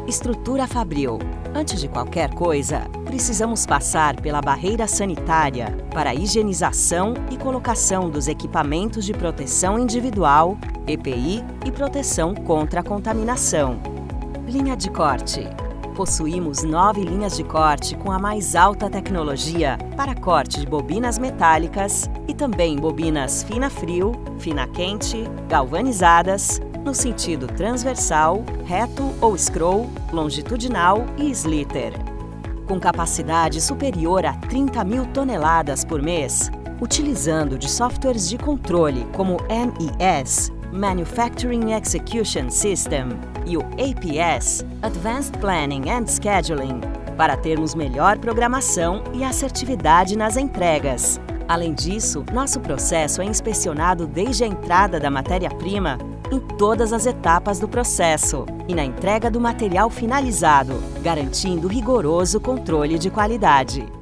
Estrutura Fabril. Antes de qualquer coisa, precisamos passar pela barreira sanitária para a higienização e colocação dos equipamentos de proteção individual, EPI e proteção contra a contaminação. Linha de corte. Possuímos 9 linhas de corte com a mais alta tecnologia para corte de bobinas metálicas e também bobinas fina-frio, fina-quente, galvanizadas, no sentido transversal, reto ou scroll, longitudinal e slitter. Com capacidade superior a 30.000 toneladas por mês, utilizando de softwares de controle como MES, Manufacturing Execution System, e o APS, Advanced Planning and Scheduling, para termos melhor programação e assertividade nas entregas. Além disso, nosso processo é inspecionado desde a entrada da matéria-prima em todas as etapas do processo e na entrega do material finalizado, garantindo rigoroso controle de qualidade.